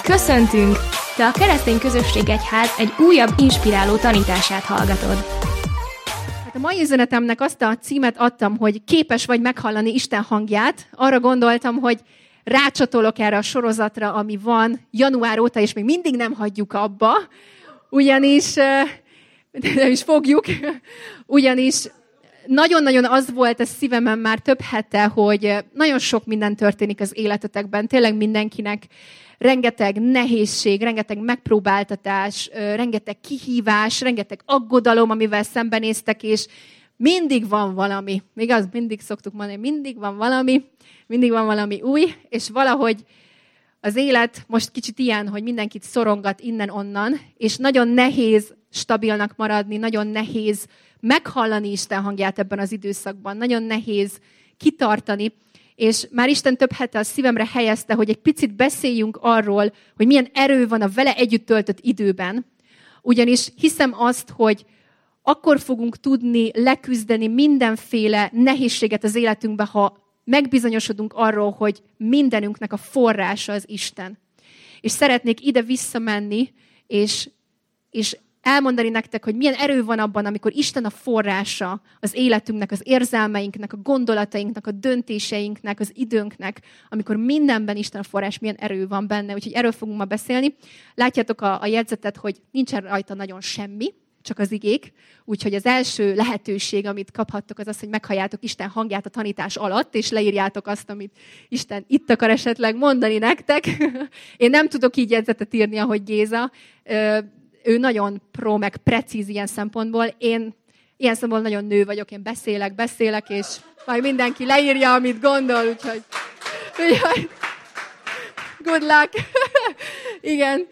Köszöntünk! Te a Keresztény Közösség Egyház egy újabb inspiráló tanítását hallgatod. A mai üzenetemnek azt a címet adtam, hogy képes vagy meghallani Isten hangját. Arra gondoltam, hogy rácsatolok erre a sorozatra, ami van január óta, és még mindig nem hagyjuk abba, ugyanis nem is fogjuk, ugyanis nagyon-nagyon az volt a szívemen már több hete, hogy nagyon sok minden történik az életetekben, tényleg mindenkinek rengeteg nehézség, rengeteg megpróbáltatás, rengeteg kihívás, rengeteg aggodalom, amivel szembenéztek, és mindig van valami. Igaz? Mindig szoktuk mondani, mindig van valami új, és valahogy az élet most kicsit ilyen, hogy mindenkit szorongat innen-onnan, és nagyon nehéz stabilnak maradni, nagyon nehéz meghallani Isten hangját ebben az időszakban, nagyon nehéz kitartani, és már Isten több hete a szívemre helyezte, hogy egy picit beszéljünk arról, hogy milyen erő van a vele együtt töltött időben, ugyanis hiszem azt, hogy akkor fogunk tudni leküzdeni mindenféle nehézséget az életünkbe, ha megbizonyosodunk arról, hogy mindenünknek a forrása az Isten. És szeretnék ide visszamenni, és elmondani nektek, hogy milyen erő van abban, amikor Isten a forrása az életünknek, az érzelmeinknek, a gondolatainknak, a döntéseinknek, az időnknek, amikor mindenben Isten a forrás, milyen erő van benne. Úgyhogy erről fogunk ma beszélni. Látjátok a jegyzetet, hogy nincsen rajta nagyon semmi, csak az igék. Úgyhogy az első lehetőség, amit kaphattok, az az, hogy meghalljátok Isten hangját a tanítás alatt, és leírjátok azt, amit Isten itt akar esetleg mondani nektek. Én nem tudok így jegyzetet írni, ahogy Géza. Ő nagyon pro, meg precíz ilyen szempontból. Én ilyen szempontból nagyon nő vagyok, én beszélek, és majd mindenki leírja, amit gondol, úgyhogy good luck. Igen.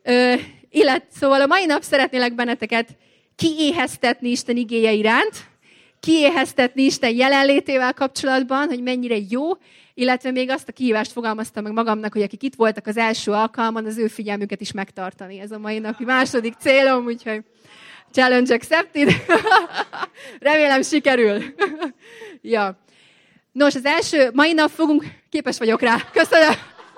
Szóval a mai nap szeretnélek benneteket kiéheztetni Isten igéje iránt, kiéheztetni Isten jelenlétével kapcsolatban, hogy mennyire jó, illetve még azt a kihívást fogalmaztam meg magamnak, hogy akik itt voltak az első alkalmon, az ő figyelmüket is megtartani. Ez a mai napi második célom, úgyhogy challenge accepted. Remélem sikerül. Ja. Nos, az első, mai nap képes vagyok rá. Köszönöm.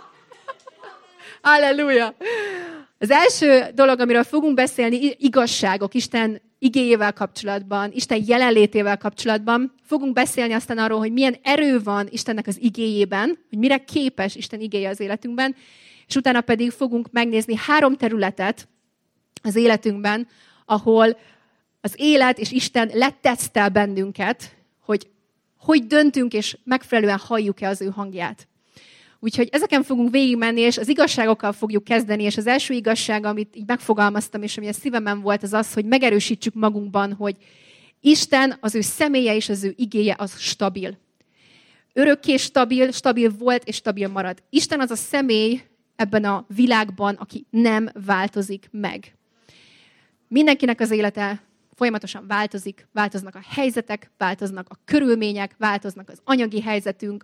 Halleluja. Az első dolog, amiről fogunk beszélni, igazságok, Isten igéjével kapcsolatban, Isten jelenlétével kapcsolatban. Fogunk beszélni aztán arról, hogy milyen erő van Istennek az igéjében, hogy mire képes Isten igéje az életünkben, és utána pedig fogunk megnézni 3 területet az életünkben, ahol az élet és Isten letesztel bennünket, hogy döntünk és megfelelően halljuk-e az ő hangját. Úgyhogy ezeken fogunk végigmenni, és az igazságokkal fogjuk kezdeni, és az első igazság, amit így megfogalmaztam, és ami a szívemen volt, az az, hogy megerősítsük magunkban, hogy Isten, az ő személye és az ő igéje az stabil. Örökké stabil volt és stabil marad. Isten az a személy ebben a világban, aki nem változik meg. Mindenkinek az élete folyamatosan változnak a helyzetek, változnak a körülmények, változnak az anyagi helyzetünk,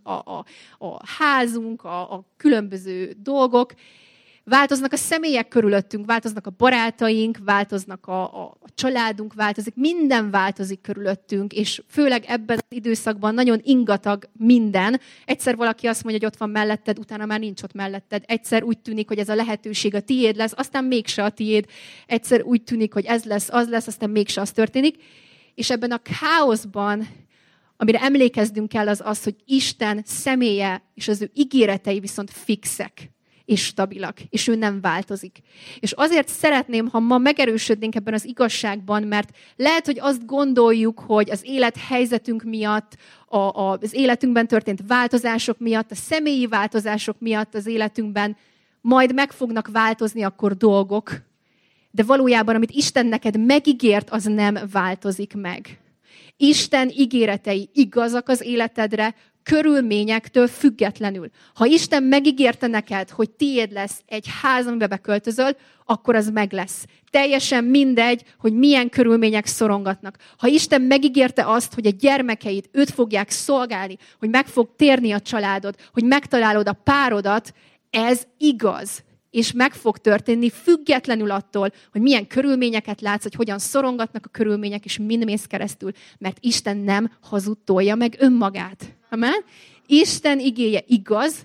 a házunk, a különböző dolgok, változnak a személyek körülöttünk, változnak a barátaink, változnak a családunk, minden változik körülöttünk, és főleg ebben az időszakban nagyon ingatag minden. Egyszer valaki azt mondja, hogy ott van melletted, utána már nincs ott melletted. Egyszer úgy tűnik, hogy ez a lehetőség a tiéd lesz, aztán mégse a tiéd. Egyszer úgy tűnik, hogy ez lesz, az lesz, aztán mégse az történik. És ebben a káoszban, amire emlékeznünk kell, az, hogy Isten személye és az ő ígéretei viszont fixek és stabilak, és ő nem változik. És azért szeretném, ha ma megerősödnénk ebben az igazságban, mert lehet, hogy azt gondoljuk, hogy az élethelyzetünk miatt, az életünkben történt változások miatt, a személyi változások miatt az életünkben majd meg fognak változni akkor dolgok, de valójában, amit Isten neked megígért, az nem változik meg. Isten ígéretei igazak az életedre, körülményektől függetlenül. Ha Isten megígérte neked, hogy tiéd lesz egy ház, amiben beköltözöl, akkor az meg lesz. Teljesen mindegy, hogy milyen körülmények szorongatnak. Ha Isten megígérte azt, hogy a gyermekeid őt fogják szolgálni, hogy meg fog térni a családod, hogy megtalálod a párodat, ez igaz. És meg fog történni függetlenül attól, hogy milyen körülményeket látsz, hogy hogyan szorongatnak a körülmények, és mind mész keresztül, mert Isten nem hazudtolja meg önmagát. Amen? Isten igéje igaz,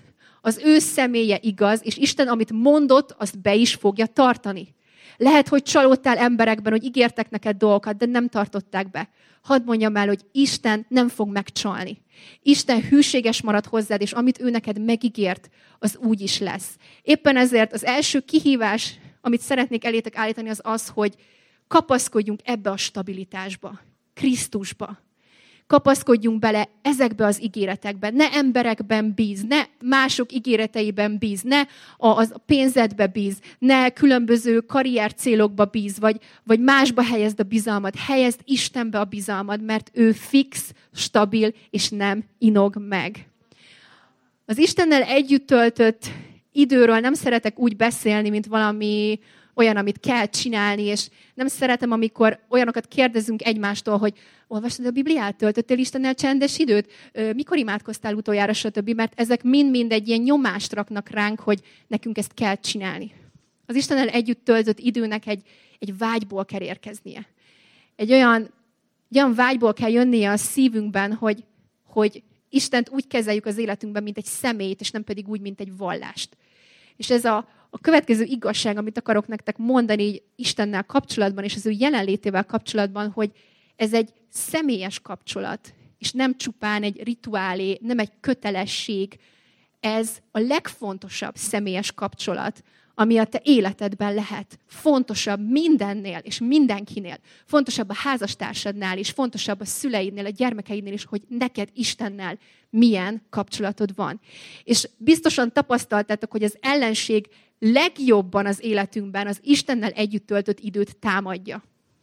Az ő személye igaz, és Isten, amit mondott, azt be is fogja tartani. Lehet, hogy csalódtál emberekben, hogy ígértek neked dolgokat, de nem tartották be. Hadd mondjam el, hogy Isten nem fog megcsalni. Isten hűséges marad hozzád, és amit ő neked megígért, az úgy is lesz. Éppen ezért az első kihívás, amit szeretnék elétek állítani, az az, hogy kapaszkodjunk ebbe a stabilitásba, Krisztusba. Kapaszkodjunk bele ezekbe az ígéretekbe. Ne emberekben bíz, ne mások ígéreteiben bíz, ne a pénzedbe bíz, ne különböző karriercélokba bíz, vagy másba helyezd a bizalmad. Helyezd Istenbe a bizalmad, mert ő fix, stabil, és nem inog meg. Az Istennel együtt töltött időről nem szeretek úgy beszélni, mint valami olyan, amit kell csinálni, és nem szeretem, amikor olyanokat kérdezünk egymástól, hogy olvastad a Bibliát, töltöttél Istennel csendes időt, mikor imádkoztál utoljára, stb., mert ezek mind-mind egy ilyen nyomást raknak ránk, hogy nekünk ezt kell csinálni. Az Istennel együtt töltött időnek egy vágyból kell érkeznie. Egy olyan vágyból kell jönnie a szívünkben, hogy Istent úgy kezeljük az életünkben, mint egy személyt, és nem pedig úgy, mint egy vallást. És ez a következő igazság, amit akarok nektek mondani így Istennel kapcsolatban, és az ő jelenlétével kapcsolatban, hogy ez egy személyes kapcsolat, és nem csupán egy rituálé, nem egy kötelesség. Ez a legfontosabb személyes kapcsolat, ami a te életedben lehet. Fontosabb mindennél és mindenkinél. Fontosabb a házastársadnál is, fontosabb a szüleidnél, a gyermekeidnél is, hogy neked Istennel milyen kapcsolatod van. És biztosan tapasztaltátok, hogy az ellenség legjobban az életünkben az Istennel együtt töltött időt támadja.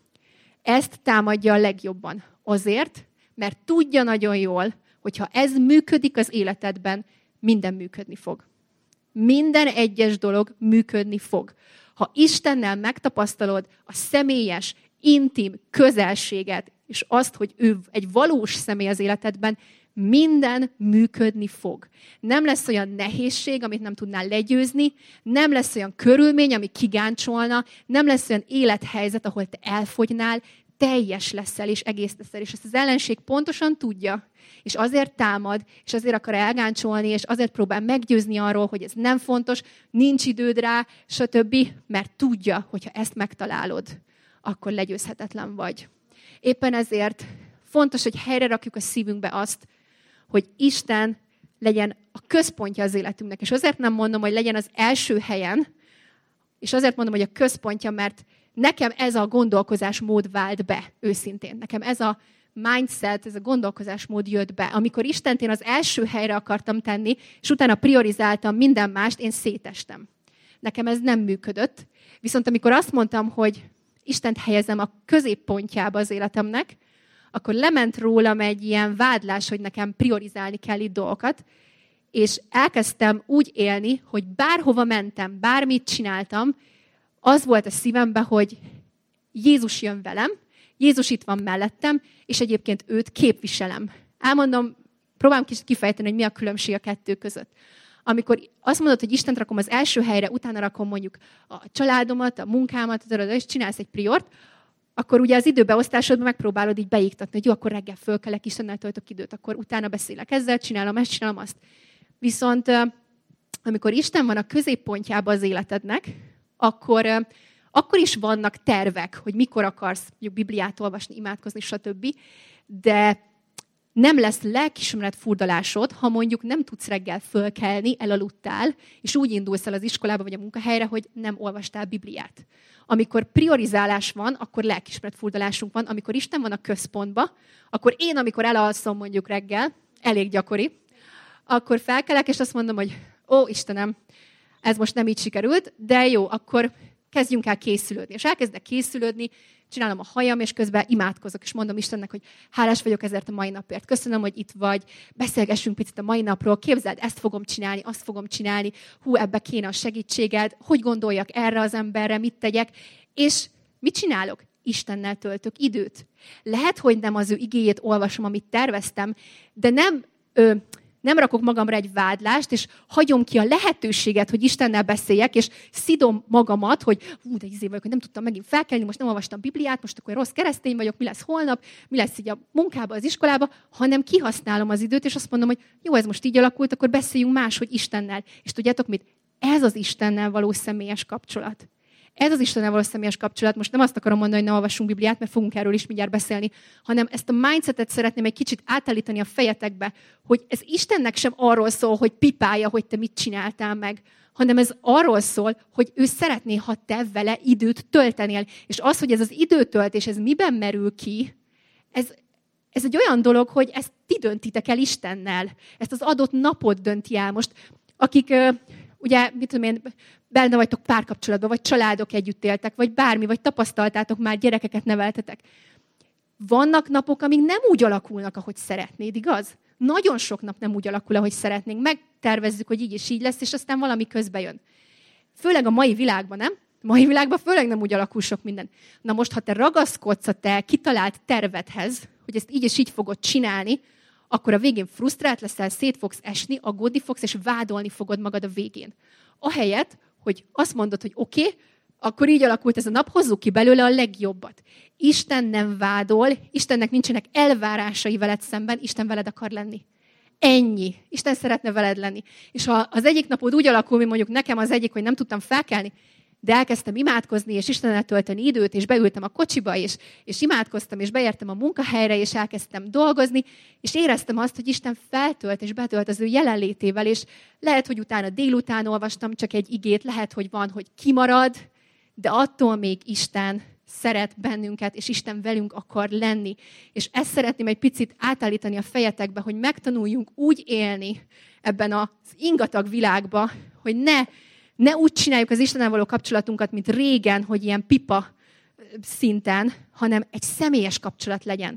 Ezt támadja a legjobban. Azért, mert tudja nagyon jól, hogyha ez működik az életedben, minden működni fog. Minden egyes dolog működni fog. Ha Istennel megtapasztalod a személyes, intim közelséget, és azt, hogy ő egy valós személy az életedben, minden működni fog. Nem lesz olyan nehézség, amit nem tudnál legyőzni, nem lesz olyan körülmény, ami kigáncsolna, nem lesz olyan élethelyzet, ahol te elfogynál, teljes leszel és egész leszel. És ezt az ellenség pontosan tudja, és azért támad, és azért akar elgáncsolni, és azért próbál meggyőzni arról, hogy ez nem fontos, nincs időd rá, stb., mert tudja, hogyha ezt megtalálod, akkor legyőzhetetlen vagy. Éppen ezért fontos, hogy helyre rakjuk a szívünkbe azt, hogy Isten legyen a központja az életünknek. És azért nem mondom, hogy legyen az első helyen, és azért mondom, hogy a központja, mert nekem ez a gondolkozásmód vált be, őszintén. Nekem ez a mindset, ez a gondolkozásmód jött be. Amikor Istent én az első helyre akartam tenni, és utána priorizáltam minden mást, én szétestem. Nekem ez nem működött. Viszont amikor azt mondtam, hogy Istent helyezem a középpontjába az életemnek, akkor lement rólam egy ilyen vádlás, hogy nekem priorizálni kell itt dolgokat, és elkezdtem úgy élni, hogy bárhova mentem, bármit csináltam, az volt a szívemben, hogy Jézus jön velem, Jézus itt van mellettem, és egyébként őt képviselem. Elmondom, próbálom kifejteni, hogy mi a különbség a kettő között. Amikor azt mondod, hogy Istent rakom az első helyre, utána rakom mondjuk a családomat, a munkámat, és csinálsz egy priort, akkor ugye az időbeosztásodban megpróbálod így beiktatni, hogy jó, akkor reggel fölkelek, Istennel töltök időt, akkor utána beszélek ezzel, csinálom ezt, csinálom azt. Viszont amikor Isten van a középpontjában az életednek, akkor is vannak tervek, hogy mikor akarsz mondjuk Bibliát olvasni, imádkozni, stb., de nem lesz lelkiismeret furdalásod, ha mondjuk nem tudsz reggel fölkelni, elaludtál, és úgy indulsz el az iskolába vagy a munkahelyre, hogy nem olvastál Bibliát. Amikor priorizálás van, akkor lelkiismeret furdalásunk van. Amikor Isten van a központban, akkor én, amikor elalszom mondjuk reggel, elég gyakori, akkor felkelek, és azt mondom, hogy ó, Istenem, ez most nem így sikerült, de jó, akkor kezdjünk el készülődni. És elkezdek készülődni, csinálom a hajam, és közben imádkozok, és mondom Istennek, hogy hálás vagyok ezért a mai napért. Köszönöm, hogy itt vagy, beszélgessünk picit a mai napról, képzeld, ezt fogom csinálni, azt fogom csinálni, ebbe kéne a segítséged, hogy gondoljak erre az emberre, mit tegyek, és mit csinálok? Istennel töltök időt. Lehet, hogy nem az ő igéjét olvasom, amit terveztem, de nem rakok magamra egy vádlást, és hagyom ki a lehetőséget, hogy Istennel beszéljek, és szidom magamat, hogy de izé vagyok, hogy nem tudtam megint felkelni, most nem olvastam Bibliát, most akkor rossz keresztény vagyok, mi lesz holnap, mi lesz így a munkába, az iskolába, hanem kihasználom az időt, és azt mondom, hogy jó, ez most így alakult, akkor beszéljünk máshogy Istennel. És tudjátok mit? Ez az Istennel való személyes kapcsolat. Ez az Istennel való személyes kapcsolat. Most nem azt akarom mondani, hogy ne olvassunk Bibliát, mert fogunk erről is mindjárt beszélni, hanem ezt a mindsetet szeretném egy kicsit átállítani a fejetekbe, hogy ez Istennek sem arról szól, hogy pipálja, hogy te mit csináltál meg, hanem ez arról szól, hogy ő szeretné, ha te vele időt töltenél. És az, hogy ez az időtöltés, ez miben merül ki, ez egy olyan dolog, hogy ezt ti döntitek el Istennel. Ezt az adott napot dönti el. Most akik... Ugye, mit tudom én, benne vagytok párkapcsolatban, vagy családok együtt éltek, vagy bármi, vagy tapasztaltátok már, gyerekeket neveltetek. Vannak napok, amik nem úgy alakulnak, ahogy szeretnéd, igaz? Nagyon sok nap nem úgy alakul, ahogy szeretnénk. Megtervezzük, hogy így és így lesz, és aztán valami közbe jön. Főleg a mai világban, nem? A mai világban főleg nem úgy alakul sok minden. Na most, ha te ragaszkodsz a te kitalált tervedhez, hogy ezt így és így fogod csinálni, akkor a végén frusztrált leszel, szét fogsz esni, aggódni fogsz, és vádolni fogod magad a végén. Ahelyett, hogy azt mondod, hogy oké, akkor így alakult ez a nap, hozzuk ki belőle a legjobbat. Isten nem vádol, Istennek nincsenek elvárásai veled szemben, Isten veled akar lenni. Ennyi. Isten szeretne veled lenni. És ha az egyik napod úgy alakul, mint mondjuk nekem az egyik, hogy nem tudtam felkelni, de elkezdtem imádkozni, és Istennel tölteni időt, és beültem a kocsiba, és imádkoztam, és beértem a munkahelyre, és elkezdtem dolgozni, és éreztem azt, hogy Isten feltölt, és betölt az ő jelenlétével, és lehet, hogy utána délután olvastam csak egy igét, lehet, hogy van, hogy kimarad, de attól még Isten szeret bennünket, és Isten velünk akar lenni. És ezt szeretném egy picit átállítani a fejetekbe, hogy megtanuljunk úgy élni ebben az ingatag világban, hogy ne úgy csináljuk az Istennel való kapcsolatunkat, mint régen, hogy ilyen pipa szinten, hanem egy személyes kapcsolat legyen.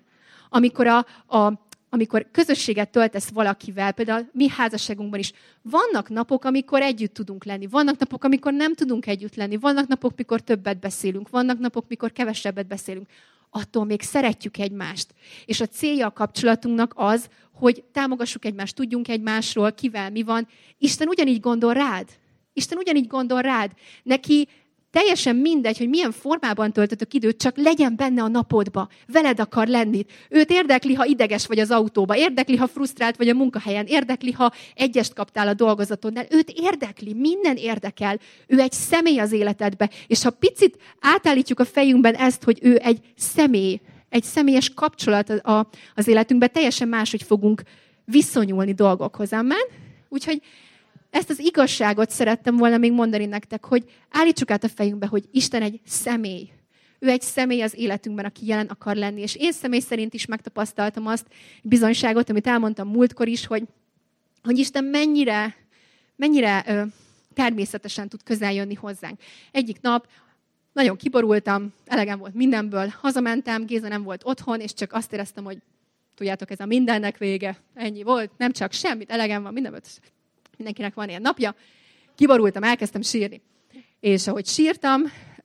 Amikor közösséget töltesz valakivel, például mi házasságunkban is, vannak napok, amikor együtt tudunk lenni, vannak napok, amikor nem tudunk együtt lenni, vannak napok, mikor többet beszélünk, vannak napok, mikor kevesebbet beszélünk. Attól még szeretjük egymást. És a célja a kapcsolatunknak az, hogy támogassuk egymást, tudjunk egymásról, kivel mi van. Isten ugyanígy gondol rád. Isten ugyanígy gondol rád. Neki teljesen mindegy, hogy milyen formában töltötök időt, csak legyen benne a napodba. Veled akar lenni. Őt érdekli, ha ideges vagy az autóba, érdekli, ha frusztrált vagy a munkahelyen, érdekli, ha egyest kaptál a dolgozatodnál. Őt érdekli, minden érdekel. Ő egy személy az életedbe. És ha picit átállítjuk a fejünkben ezt, hogy ő egy személy, egy személyes kapcsolat az életünkben, teljesen máshogy fogunk viszonyulni dolgokhoz. Amen? Úgyhogy ezt az igazságot szerettem volna még mondani nektek, hogy állítsuk át a fejünkbe, hogy Isten egy személy. Ő egy személy az életünkben, aki jelen akar lenni. És én személy szerint is megtapasztaltam azt bizonyságot, amit elmondtam múltkor is, hogy Isten mennyire természetesen tud közel jönni hozzánk. Egyik nap nagyon kiborultam, elegem volt mindenből, hazamentem, Géza nem volt otthon, és csak azt éreztem, hogy tudjátok, ez a mindennek vége. Ennyi volt, nem csak semmit, elegem van mindenből. Mindenkinek van ilyen napja. Kiborultam, elkezdtem sírni. És ahogy sírtam,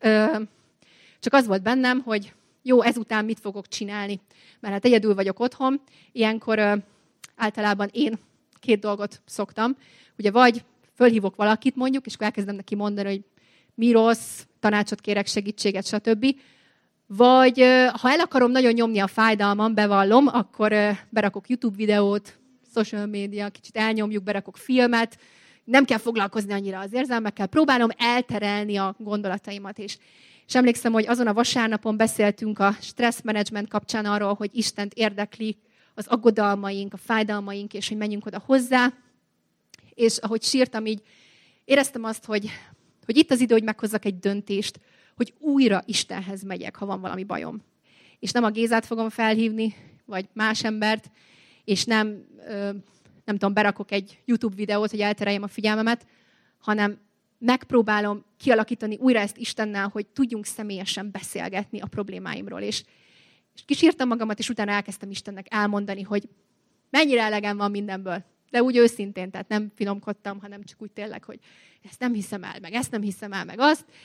csak az volt bennem, hogy jó, ezután mit fogok csinálni. Mert hát egyedül vagyok otthon. Ilyenkor általában én 2 dolgot szoktam. Ugye vagy fölhívok valakit mondjuk, és akkor elkezdem neki mondani, hogy mi rossz, tanácsot kérek, segítséget, stb. Vagy ha el akarom nagyon nyomni a fájdalmam, bevallom, akkor berakok YouTube videót, social media, kicsit elnyomjuk, berakok filmet, nem kell foglalkozni annyira az érzelmekkel, próbálom elterelni a gondolataimat. És emlékszem, hogy azon a vasárnapon beszéltünk a stresszmenedzsment kapcsán arról, hogy Istent érdekli az aggodalmaink, a fájdalmaink, és hogy menjünk oda hozzá. És ahogy sírtam, így éreztem azt, hogy itt az idő, hogy meghozzak egy döntést, hogy újra Istenhez megyek, ha van valami bajom. És nem a Gézát fogom felhívni, vagy más embert, és nem tudom, berakok egy YouTube videót, hogy eltereljem a figyelmemet, hanem megpróbálom kialakítani újra ezt Istennel, hogy tudjunk személyesen beszélgetni a problémáimról. És kisírtam magamat, és utána elkezdtem Istennek elmondani, hogy mennyire elegem van mindenből. De úgy őszintén, tehát nem finomkodtam, hanem csak úgy tényleg, hogy ezt nem hiszem el, meg azt.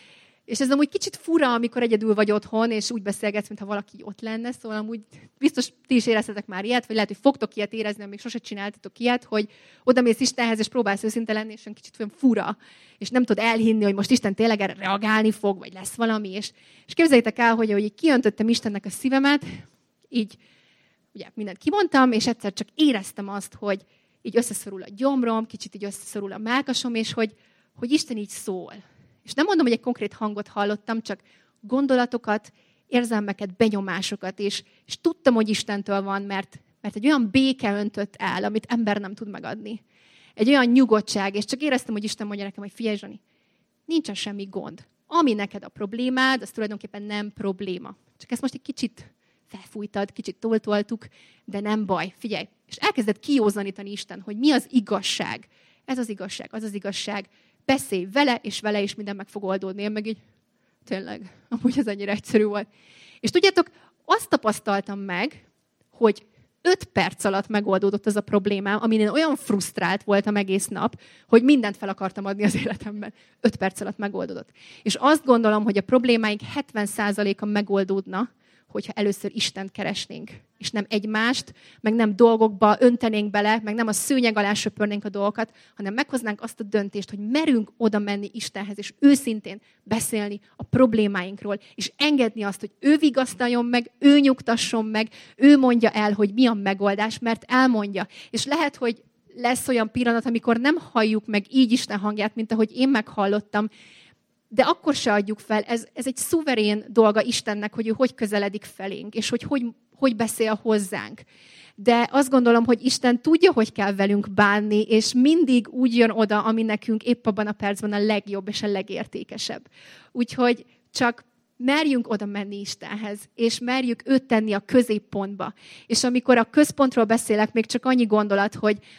És ez amúgy kicsit fura, amikor egyedül vagy otthon, és úgy beszélgetsz, mintha valaki ott lenne, szóval amúgy biztos ti is éreztetek már ilyet, vagy lehet, hogy fogtok ilyet érezni, amíg sose csináltatok ilyet, hogy odamész Istenhez, és próbálsz őszinte lenni, és kicsit olyan fura, és nem tudod elhinni, hogy most Isten tényleg erre reagálni fog, vagy lesz valami, és képzeljétek el, hogy így kiöntöttem Istennek a szívemet, így ugye mindent kimondtam, és egyszer csak éreztem azt, hogy így összeszorul a gyomrom, kicsit így összeszorul a mellkasom, és hogy Isten így szól. És nem mondom, hogy egy konkrét hangot hallottam, csak gondolatokat, érzelmeket, benyomásokat, és tudtam, hogy Istentől van, mert egy olyan béke öntött el, amit ember nem tud megadni. Egy olyan nyugodtság, és csak éreztem, hogy Isten mondja nekem, hogy figyelj, Zsani, nincsen semmi gond. Ami neked a problémád, az tulajdonképpen nem probléma. Csak ezt most egy kicsit felfújtad, kicsit toltuk, de nem baj. Figyelj, és elkezdett kijózanítani Isten, hogy mi az igazság. Ez az igazság, az az igazság. Beszélj vele, és minden meg fog oldódni. Én meg így, tényleg, amúgy ez ennyire egyszerű volt. És tudjátok, azt tapasztaltam meg, hogy 5 perc alatt megoldódott az a problémám, amin én olyan frusztrált voltam egész nap, hogy mindent fel akartam adni az életemben. 5 perc alatt megoldódott. És azt gondolom, hogy a problémáink 70%-a megoldódna, hogyha először Istent keresnénk, és nem egymást, meg nem dolgokba öntenénk bele, meg nem a szőnyeg alá söpörnénk a dolgokat, hanem meghoznánk azt a döntést, hogy merünk oda menni Istenhez, és őszintén beszélni a problémáinkról, és engedni azt, hogy ő vigasztaljon meg, ő nyugtasson meg, ő mondja el, hogy mi a megoldás, mert elmondja. És lehet, hogy lesz olyan pillanat, amikor nem halljuk meg így Isten hangját, mint ahogy én meghallottam, de akkor se adjuk fel, ez egy szuverén dolga Istennek, hogy ő hogy közeledik felénk, és hogy beszél hozzánk. De azt gondolom, hogy Isten tudja, hogy kell velünk bánni, és mindig úgy jön oda, ami nekünk épp abban a percben a legjobb és a legértékesebb. Úgyhogy csak merjünk oda menni Istenhez, és merjük őt tenni a középpontba. És amikor a központról beszélek, még csak annyi gondolat,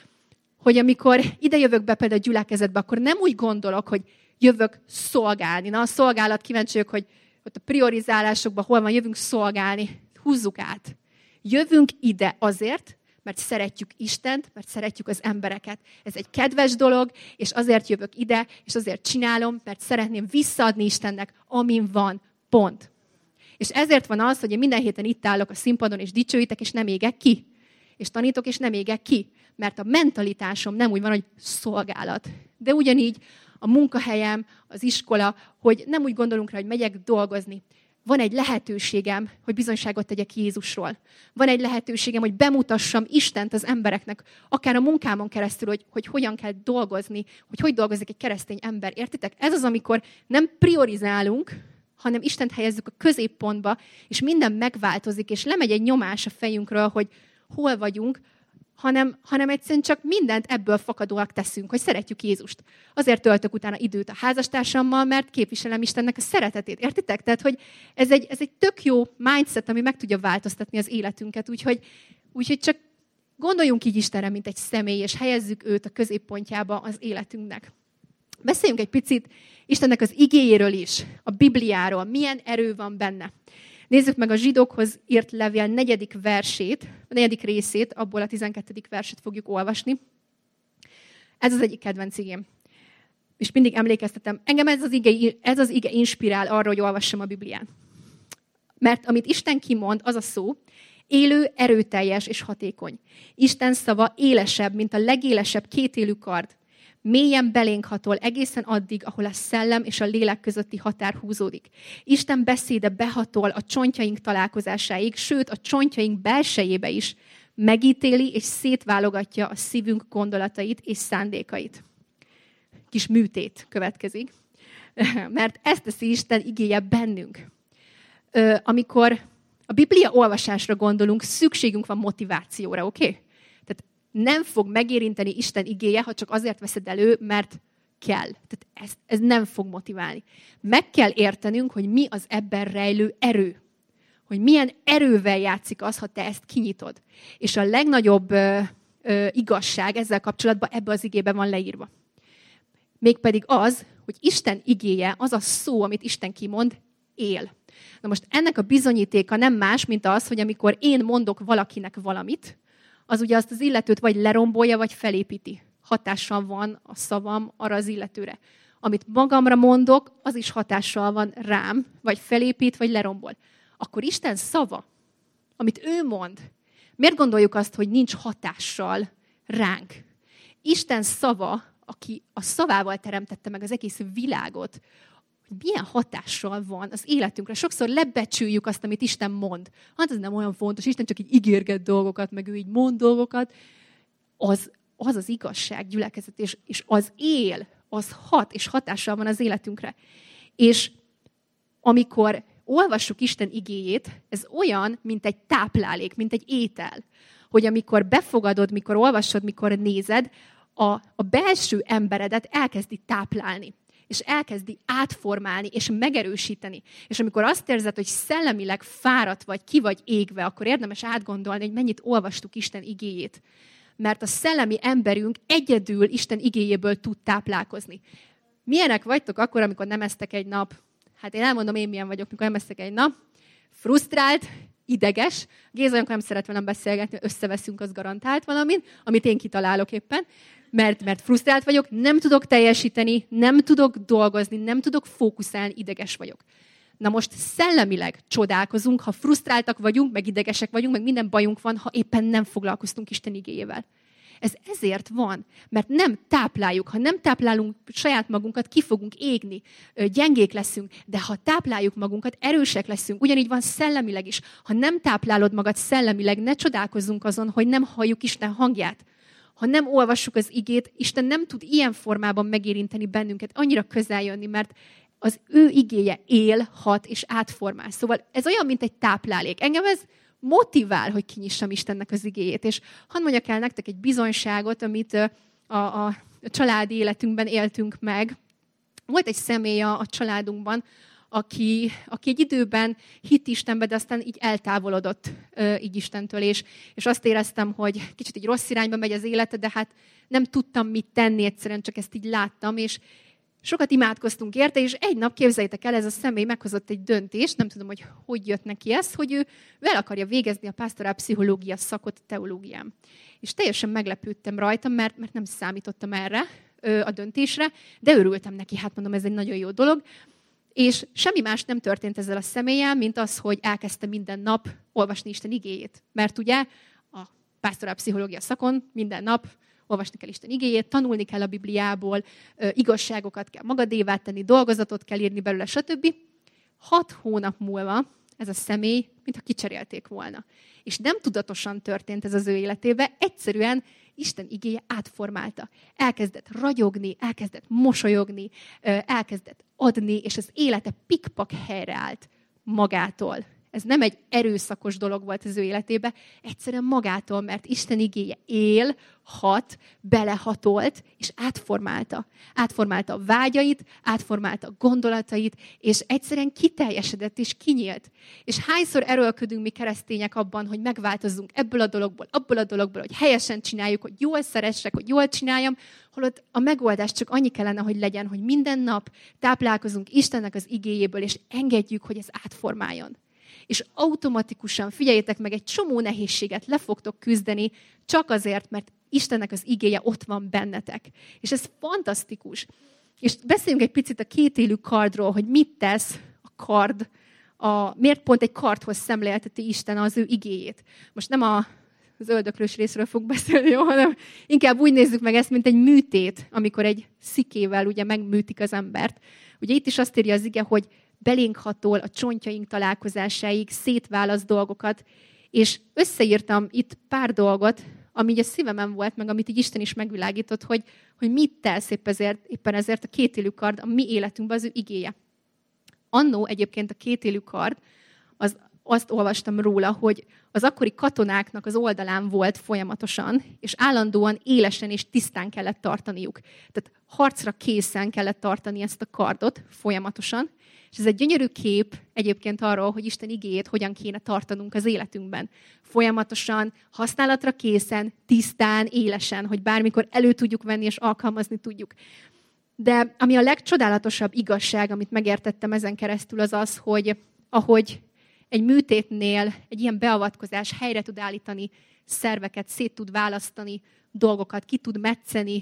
hogy amikor ide jövök be például a gyülekezetbe, akkor nem úgy gondolok, hogy jövök szolgálni. Na, a szolgálat, kíváncsi vagyok, hogy ott a priorizálásokban hol van, jövünk szolgálni. Húzzuk át. Jövünk ide azért, mert szeretjük Istent, mert szeretjük az embereket. Ez egy kedves dolog, és azért jövök ide, és azért csinálom, mert szeretném visszaadni Istennek, amin van. Pont. És ezért van az, hogy én minden héten itt állok a színpadon, és dicsőítek, és nem égek ki. És tanítok, és nem égek ki. Mert a mentalitásom nem úgy van, hogy szolgálat. De ugyanígy a munkahelyem, az iskola, hogy nem úgy gondolunk rá, hogy megyek dolgozni. Van egy lehetőségem, hogy bizonyságot tegyek Jézusról. Van egy lehetőségem, hogy bemutassam Istent az embereknek, akár a munkámon keresztül, hogy hogyan kell dolgozni, hogy dolgozik egy keresztény ember. Értitek? Ez az, amikor nem priorizálunk, hanem Istent helyezzük a középpontba, és minden megváltozik, és lemegy egy nyomás a fejünkről, hogy hol vagyunk, hanem egyszerűen csak mindent ebből fakadóak teszünk, hogy szeretjük Jézust. Azért töltök utána időt a házastársammal, mert képviselem Istennek a szeretetét. Értitek? Tehát, hogy ez egy tök jó mindset, ami meg tudja változtatni az életünket. Úgyhogy csak gondoljunk így Istenre, mint egy személy, és helyezzük őt a középpontjába az életünknek. Beszéljünk egy picit Istennek az igéjéről is, a Bibliáról. Milyen erő van benne. Nézzük meg a Zsidókhoz írt levél 4. versét, a 4. részét, abból a 12. verset fogjuk olvasni. Ez az egyik kedvenc igém. És mindig emlékeztetem, engem ez az ige inspirál arra, hogy olvassam a Biblián. Mert amit Isten kimond, az a szó, élő, erőteljes és hatékony. Isten szava élesebb, mint a legélesebb kétélű kard. Mélyen belénk hatol egészen addig, ahol a szellem és a lélek közötti határ húzódik. Isten beszéde behatol a csontjaink találkozásáig, sőt a csontjaink belsejébe is. Megítéli és szétválogatja a szívünk gondolatait és szándékait. Kis műtét következik, mert ezt teszi Isten igéje bennünk. Amikor a Biblia olvasásra gondolunk, szükségünk van motivációra, oké? Tehát nem fog megérinteni Isten igéje, ha csak azért veszed elő, mert kell. Tehát ez nem fog motiválni. Meg kell értenünk, hogy mi az ebben rejlő erő. Hogy milyen erővel játszik az, ha te ezt kinyitod. És a legnagyobb igazság ezzel kapcsolatban ebbe az igében van leírva. Mégpedig az, hogy Isten igéje, az a szó, amit Isten kimond, él. Na most ennek a bizonyítéka nem más, mint az, hogy amikor én mondok valakinek valamit, az ugye azt az illetőt vagy lerombolja, vagy felépíti. Hatással van a szavam arra az illetőre. amit magamra mondok, az is hatással van rám, vagy felépít, vagy lerombol. Akkor Isten szava, amit ő mond, miért gondoljuk azt, hogy nincs hatással ránk? Isten szava, aki a szavával teremtette meg az egész világot, hogy milyen hatással van az életünkre. Sokszor lebecsüljük azt, amit Isten mond. Hát ez nem olyan fontos, Isten csak így ígérget dolgokat, meg ő így mond dolgokat. Az igazság, gyülekezet, és az él, az hat, és hatással van az életünkre. És amikor olvassuk Isten igéjét, ez olyan, mint egy táplálék, mint egy étel, hogy amikor befogadod, mikor olvasod, mikor nézed, a belső emberedet elkezdi táplálni, és elkezdi átformálni, és megerősíteni. És amikor azt érzed, hogy szellemileg fáradt vagy, ki vagy égve, akkor érdemes átgondolni, hogy mennyit olvastuk Isten igéjét. Mert a szellemi emberünk egyedül Isten igéjéből tud táplálkozni. Milyenek vagytok akkor, amikor nem esztek egy nap? Hát én elmondom, én milyen vagyok, mikor nem esztek egy nap. Frusztrált, ideges. Géza olyankor nem szeret velem beszélgetni, összeveszünk, az garantált valamit, amit én kitalálok éppen. Mert frusztrált vagyok, nem tudok teljesíteni, nem tudok dolgozni, nem tudok fókuszálni, ideges vagyok. Na most szellemileg csodálkozunk, ha frusztráltak vagyunk, meg idegesek vagyunk, meg minden bajunk van, ha éppen nem foglalkoztunk Isten igéjével. Ez ezért van, mert nem tápláljuk. Ha nem táplálunk saját magunkat, ki fogunk égni, gyengék leszünk, de ha tápláljuk magunkat, erősek leszünk. Ugyanígy van szellemileg is. Ha nem táplálod magad szellemileg, ne csodálkozzunk azon, hogy nem halljuk Isten hangját. Ha nem olvassuk az igét, Isten nem tud ilyen formában megérinteni bennünket, annyira közel jönni, mert az ő igéje él, hat és átformál. Szóval ez olyan, mint egy táplálék. Engem ez motivál, hogy kinyissam Istennek az igéjét. És hadd mondjak el nektek egy bizonyságot, amit a családi életünkben éltünk meg. Volt egy személy a családunkban, aki egy időben hitt Istenbe, de aztán így eltávolodott így Istentől, és azt éreztem, hogy kicsit egy rossz irányba megy az élete, de hát nem tudtam mit tenni, egyszerűen csak ezt így láttam, és sokat imádkoztunk érte, és egy nap, képzeljétek el, ez a személy meghozott egy döntést, nem tudom, hogy jött neki ez, hogy ő el akarja végezni a pásztorálpszichológia szakot a teológián. És teljesen meglepődtem rajta, mert nem számítottam erre a döntésre, de örültem neki, hát mondom, ez egy nagyon jó dolog. És semmi más nem történt ezzel a személlyel, mint az, hogy elkezdte minden nap olvasni Isten igéjét. Mert ugye a pásztorálpszichológia szakon minden nap olvasni kell Isten igéjét, tanulni kell a Bibliából, igazságokat kell magadévá tenni, dolgozatot kell írni belőle, stb. 6 hónap múlva ez a személy, mintha kicserélték volna. És nem tudatosan történt ez az ő életébe, egyszerűen Isten igéje átformálta. Elkezdett ragyogni, elkezdett mosolyogni, elkezdett adni, és az élete pikpak helyreállt magától. Ez nem egy erőszakos dolog volt az ő életébe, egyszerűen magától, mert Isten igéje él, hat, belehatolt, és átformálta. Átformálta a vágyait, átformálta a gondolatait, és egyszerűen kiteljesedett és kinyílt. És hányszor erőlködünk mi keresztények abban, hogy megváltozzunk ebből a dologból, abból a dologból, hogy helyesen csináljuk, hogy jól szeressek, hogy jól csináljam, holott a megoldás csak annyi kellene, hogy legyen, hogy minden nap táplálkozunk Istennek az igéjéből, és engedjük, hogy ez átformáljon. És automatikusan, figyeljétek meg, egy csomó nehézséget le fogtok küzdeni, csak azért, mert Istennek az igéje ott van bennetek. És ez fantasztikus. És beszéljünk egy picit a kétélű kardról, hogy mit tesz a kard, miért pont egy kardhoz szemlélteti Isten az ő igéjét. Most nem az öldöklős részről fog beszélni, jó, hanem inkább úgy nézzük meg ezt, mint egy műtét, amikor egy szikével ugye megműtik az embert. Ugye itt is azt írja az ige, hogy belénk hatol a csontjaink találkozásáig, szétválaszt dolgokat, és összeírtam itt pár dolgot, ami így a szívemen volt, meg amit így Isten is megvilágított, hogy mit tesz éppen ezért a kétélű kard a mi életünkben az ő igéje. Annó egyébként a kétélű kard, azt olvastam róla, hogy az akkori katonáknak az oldalán volt folyamatosan, és állandóan élesen és tisztán kellett tartaniuk. Tehát harcra készen kellett tartani ezt a kardot folyamatosan, és ez egy gyönyörű kép egyébként arról, hogy Isten igéjét hogyan kéne tartanunk az életünkben. Folyamatosan, használatra készen, tisztán, élesen, hogy bármikor elő tudjuk venni és alkalmazni tudjuk. De ami a legcsodálatosabb igazság, amit megértettem ezen keresztül, az az, hogy ahogy egy műtétnél egy ilyen beavatkozás helyre tud állítani szerveket, szét tud választani dolgokat, ki tud metszeni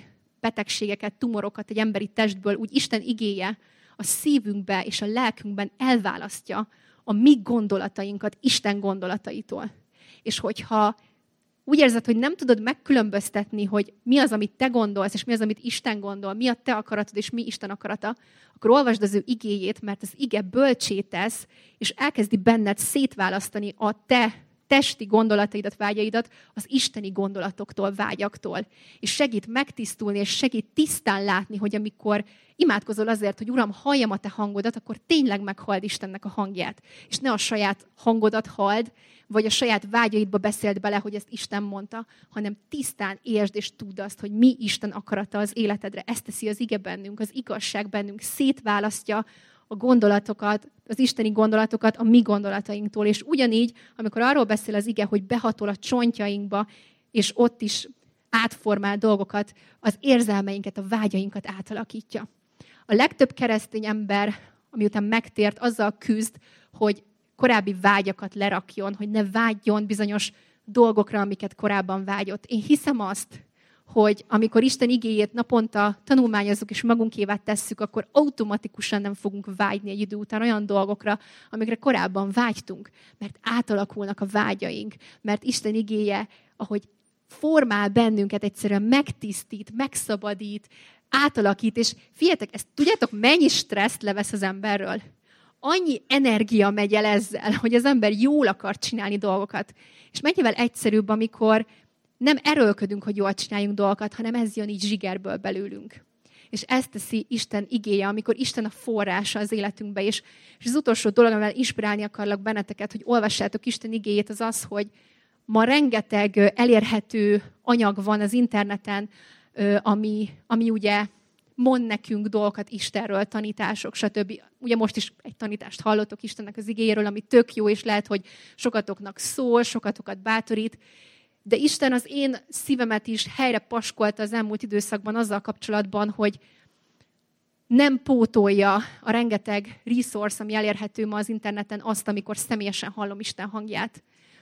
betegségeket, tumorokat egy emberi testből, úgy Isten igéje a szívünkbe és a lelkünkben elválasztja a mi gondolatainkat Isten gondolataitól. És hogyha úgy érzed, hogy nem tudod megkülönböztetni, hogy mi az, amit te gondolsz, és mi az, amit Isten gondol, mi a te akaratod, és mi Isten akarata, akkor olvasd az ő igéjét, mert az ige bölcsé tesz, és elkezdi benned szétválasztani a te testi gondolataidat, vágyaidat az isteni gondolatoktól, vágyaktól. És segít megtisztulni, és segít tisztán látni, hogy amikor imádkozol azért, hogy Uram, halljam a te hangodat, akkor tényleg meghalld Istennek a hangját. És ne a saját hangodat halld, vagy a saját vágyaidba beszéld bele, hogy ezt Isten mondta, hanem tisztán értsd és tudd azt, hogy mi Isten akarata az életedre. Ezt teszi az ige bennünk, az igazság bennünk, szétválasztja a gondolatokat, az isteni gondolatokat a mi gondolatainktól. És ugyanígy, amikor arról beszél az ige, hogy behatol a csontjainkba, és ott is átformál dolgokat, az érzelmeinket, a vágyainkat átalakítja. A legtöbb keresztény ember, amiután megtért, azzal küzd, hogy korábbi vágyakat lerakjon, hogy ne vágyjon bizonyos dolgokra, amiket korábban vágyott. Én hiszem azt, hogy amikor Isten igéjét naponta tanulmányozzuk és magunkévá tesszük, akkor automatikusan nem fogunk vágyni egy idő után olyan dolgokra, amikre korábban vágytunk, mert átalakulnak a vágyaink, mert Isten igéje, ahogy formál bennünket, egyszerűen megtisztít, megszabadít, átalakít, és figyeljetek, ezt tudjátok, mennyi stresszt levesz az emberről? Annyi energia megy el ezzel, hogy az ember jól akar csinálni dolgokat. És mennyivel egyszerűbb, amikor nem erőlködünk, hogy jól csináljunk dolgokat, hanem ez jön így zsigerből belőlünk. És ezt teszi Isten igéje, amikor Isten a forrása az életünkbe. És az utolsó dolog, amivel inspirálni akarlak benneteket, hogy olvassátok Isten igéjét, az az, hogy ma rengeteg elérhető anyag van az interneten, ami ugye mond nekünk dolgokat Istenről, tanítások, stb. Ugye most is egy tanítást hallottok Istennek az igéjéről, ami tök jó, és lehet, hogy sokatoknak szól, sokatokat bátorít. De Isten az én szívemet is helyre paskolta az elmúlt időszakban azzal kapcsolatban, hogy nem pótolja a rengeteg resource, ami elérhető ma az interneten azt, amikor személyesen hallom Isten hangját.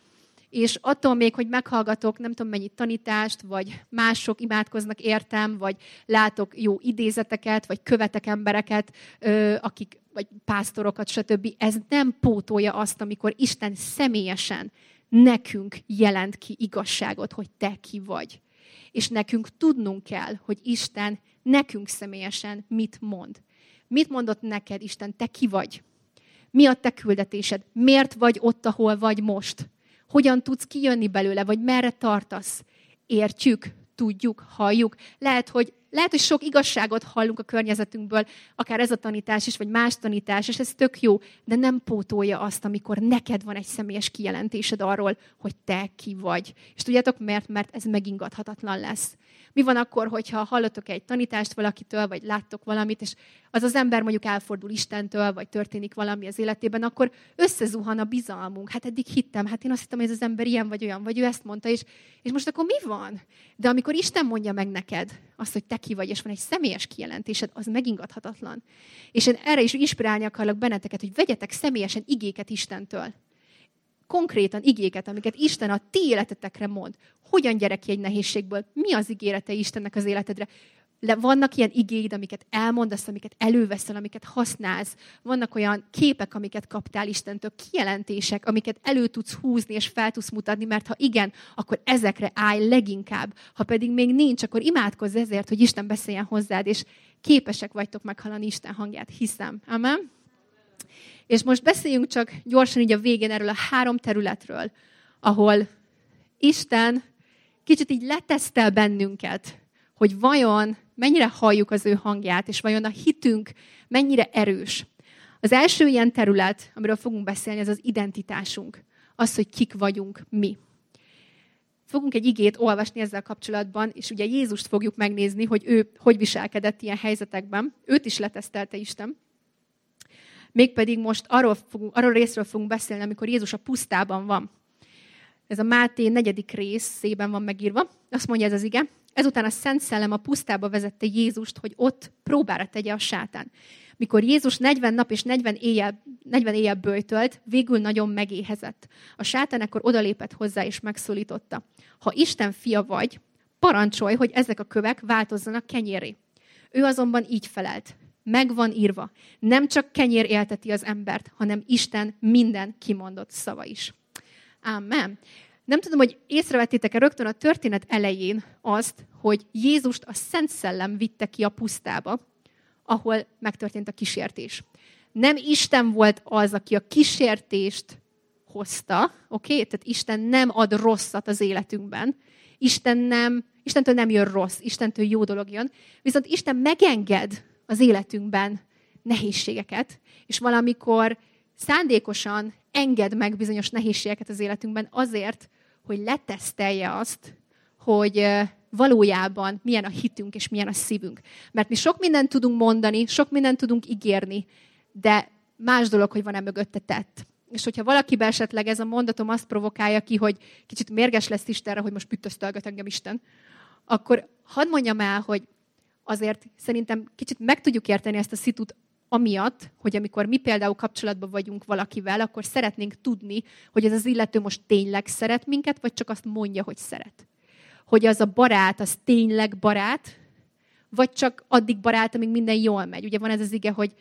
És attól még, hogy meghallgatok nem tudom mennyi tanítást, vagy mások imádkoznak értem, vagy látok jó idézeteket, vagy követek embereket, akik, vagy pásztorokat, stb. Ez nem pótolja azt, amikor Isten személyesen nekünk jelent ki igazságot, hogy te ki vagy. És nekünk tudnunk kell, hogy Isten nekünk személyesen mit mond. Mit mondott neked Isten, te ki vagy? Mi a te küldetésed? Miért vagy ott, ahol vagy most? Hogyan tudsz kijönni belőle, vagy merre tartasz? Értjük, tudjuk, halljuk. Lehet, hogy sok igazságot hallunk a környezetünkből, akár ez a tanítás is, vagy más tanítás, és ez tök jó, de nem pótolja azt, amikor neked van egy személyes kijelentésed arról, hogy te ki vagy. És tudjátok miért? Mert ez megingathatatlan lesz. Mi van akkor, hogyha hallotok egy tanítást valakitől, vagy láttok valamit, és az ember mondjuk elfordul Istentől, vagy történik valami az életében, akkor összezuhan a bizalmunk. Hát eddig hittem, hát én azt hittem, hogy ez az ember ilyen vagy olyan, vagy ő ezt mondta, és most akkor mi van? De amikor Isten mondja meg neked azt, hogy te ki vagy, és van egy személyes kijelentésed, az megingathatatlan. És én erre is inspirálni akarlak benneteket, hogy vegyetek személyesen igéket Istentől. Konkrétan igéket, amiket Isten a ti életetekre mond. Hogyan gyere ki egy nehézségből? Mi az ígérete Istennek az életedre? Vannak ilyen igéid, amiket elmondasz, amiket előveszel, amiket használsz. Vannak olyan képek, amiket kaptál Istentől, kijelentések, amiket elő tudsz húzni és fel tudsz mutatni, mert ha igen, akkor ezekre állj leginkább. Ha pedig még nincs, akkor imádkozz ezért, hogy Isten beszéljen hozzád, és képesek vagytok meghallani Isten hangját. Hiszem. Amen? És most beszéljünk csak gyorsan így a végén erről a 3 területről, ahol Isten kicsit így letesztel bennünket, hogy vajon mennyire halljuk az ő hangját, és vajon a hitünk mennyire erős. Az első ilyen terület, amiről fogunk beszélni, ez az identitásunk. Az, hogy kik vagyunk mi. Fogunk egy igét olvasni ezzel kapcsolatban, és ugye Jézust fogjuk megnézni, hogy ő hogy viselkedett ilyen helyzetekben. Őt is letesztelte Isten. Mégpedig most arról részről fogunk beszélni, amikor Jézus a pusztában van. Ez a Máté 4. részében van megírva. Azt mondja ez az ige. Ezután a Szent Szellem a pusztába vezette Jézust, hogy ott próbára tegye a sátán. Mikor Jézus 40 nap és 40 éjjel böjtölt, végül nagyon megéhezett. A sátán ekkor odalépett hozzá és megszólította. Ha Isten fia vagy, parancsolj, hogy ezek a kövek változzanak kenyérré. Ő azonban így felelt. Meg van írva. Nem csak kenyér élteti az embert, hanem Isten minden kimondott szava is. Amen. Nem tudom, hogy észrevettétek-e rögtön a történet elején azt, hogy Jézust a Szent Szellem vitte ki a pusztába, ahol megtörtént a kísértés. Nem Isten volt az, aki a kísértést hozta, oké? Tehát Isten nem ad rosszat az életünkben. Istentől nem jön rossz, Istentől jó dolog jön. Viszont Isten megenged az életünkben nehézségeket, és valamikor szándékosan enged meg bizonyos nehézségeket az életünkben azért, hogy letesztelje azt, hogy valójában milyen a hitünk és milyen a szívünk. Mert mi sok mindent tudunk mondani, sok mindent tudunk ígérni, de más dolog, hogy van-e mögötte tett. És hogyha valakiben esetleg ez a mondatom azt provokálja ki, hogy kicsit mérges lesz Istenre, hogy most püttöztelget engem Isten, akkor hadd mondjam el, hogy azért szerintem kicsit meg tudjuk érteni ezt a szitut amiatt, hogy amikor mi például kapcsolatban vagyunk valakivel, akkor szeretnénk tudni, hogy ez az illető most tényleg szeret minket, vagy csak azt mondja, hogy szeret. Hogy az a barát, az tényleg barát, vagy csak addig barát, amíg minden jól megy. Ugye van ez az ige, hogy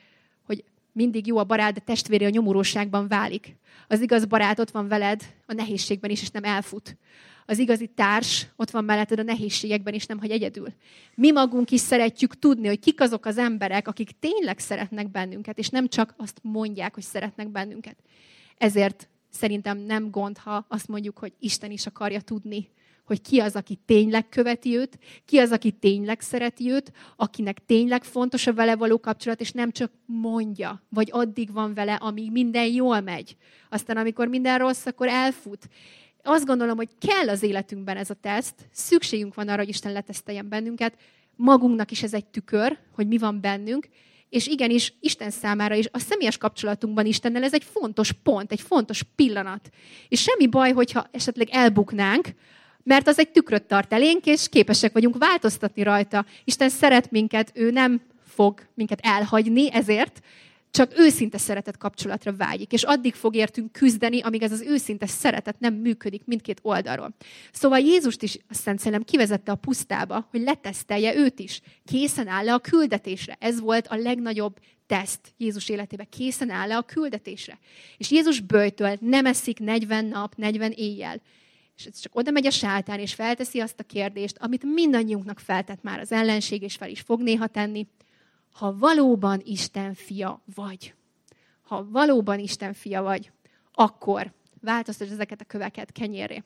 mindig jó a barát, de testvére a nyomorúságban válik. Az igaz barát ott van veled a nehézségben is, és nem elfut. Az igazi társ ott van melletted a nehézségekben, és nem hagy egyedül. Mi magunk is szeretjük tudni, hogy kik azok az emberek, akik tényleg szeretnek bennünket, és nem csak azt mondják, hogy szeretnek bennünket. Ezért szerintem nem gond, ha azt mondjuk, hogy Isten is akarja tudni, hogy ki az, aki tényleg követi őt, ki az, aki tényleg szereti őt, akinek tényleg fontos a vele való kapcsolat, és nem csak mondja, vagy addig van vele, amíg minden jól megy. Aztán, amikor minden rossz, akkor elfut. Azt gondolom, hogy kell az életünkben ez a teszt, szükségünk van arra, hogy Isten leteszteljen bennünket, magunknak is ez egy tükör, hogy mi van bennünk, és igenis Isten számára is, a személyes kapcsolatunkban Istennel ez egy fontos pont, egy fontos pillanat. És semmi baj, hogyha esetleg elbuknánk, mert az egy tükröt tart elénk, és képesek vagyunk változtatni rajta. Isten szeret minket, ő nem fog minket elhagyni ezért, csak őszinte szeretet kapcsolatra vágyik. És addig fog értünk küzdeni, amíg ez az őszinte szeretet nem működik mindkét oldalról. Szóval Jézust is a Szent Szellem kivezette a pusztába, hogy letesztelje őt is. Készen áll-e a küldetésre? Ez volt a legnagyobb teszt Jézus életében. Készen áll-e a küldetésre? És Jézus böjtöl, nem eszik 40 nap, 40 éjjel. És ez csak oda megy a sátán, és felteszi azt a kérdést, amit mindannyiunknak feltett már az ellenség, és fel is fog néha tenni. Ha valóban Isten fia vagy, akkor változtasd ezeket a köveket kenyérré.